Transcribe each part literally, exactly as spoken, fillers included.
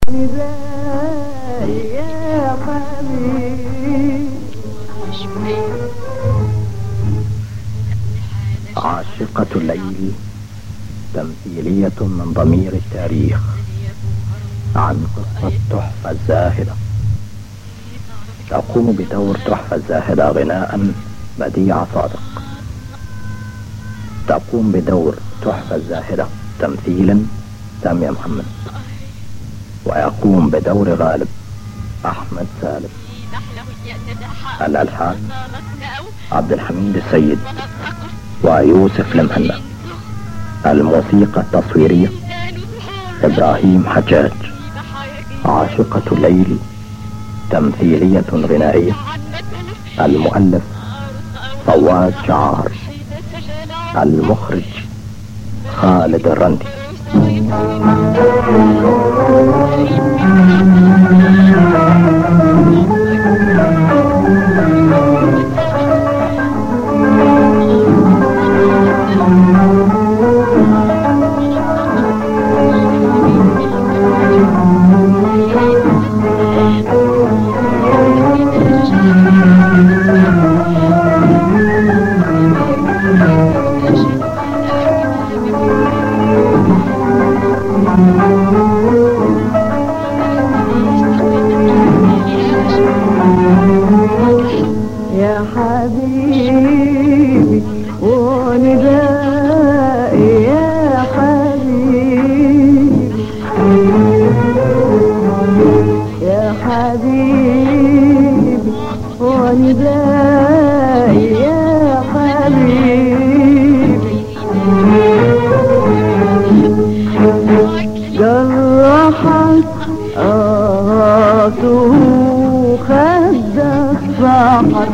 ونداي يا حبيبي. عاشقة الليل تمثيلية من ضمير التاريخ عن قصة تحفة الزاهدة. تقوم بدور تحفة الزاهدة غناء بديع صادق. تقوم بدور تحفة الزاهدة تمثيلا سامية محمد. ويقوم بدور غالب أحمد سالم. الألحان عبد الحميد السيد ويوسف المهنا. الموسيقى التصويرية إبراهيم حجاج. عاشقة الليل تمثيلية غنائية. المؤلف فواز شعار. المخرج خالد الرندي. يا حبيبي وندائي يا حبيبي، يا حبيبي وندائي يا حبيبي. جرحت آهاته خد السحر،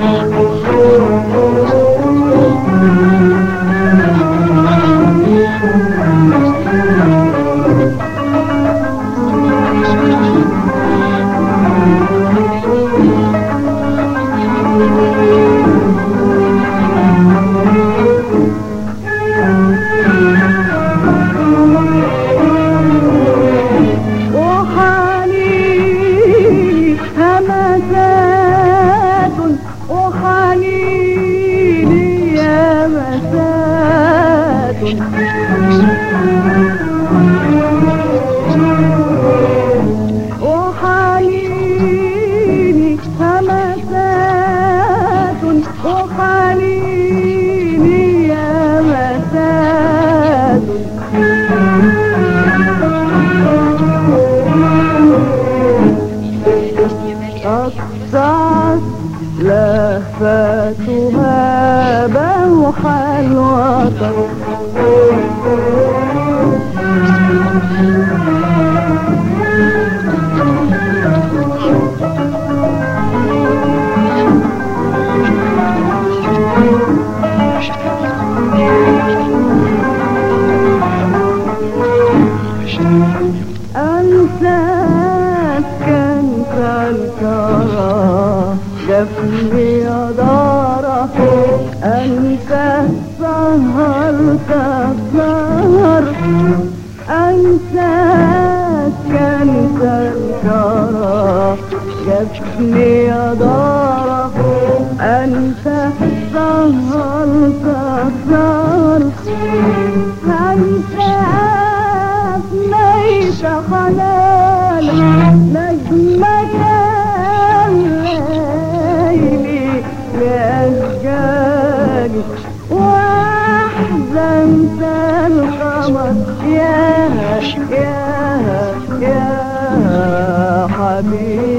وحنيني همسات وحنيني يا مسات، وحنيني همسات وحنيني يا مسات. قطعت لهفتها بوح الوطن، أنساك كنت الكرى جفني يا دارة، أنت سهرت السهر، أنساك كنت الكرى جفني يا دارة، أنت سهرت السهر، أنت أفنيت خلال نجمك الليل لأشجاري، وأحزنت القمر يا يا يا حبيبي.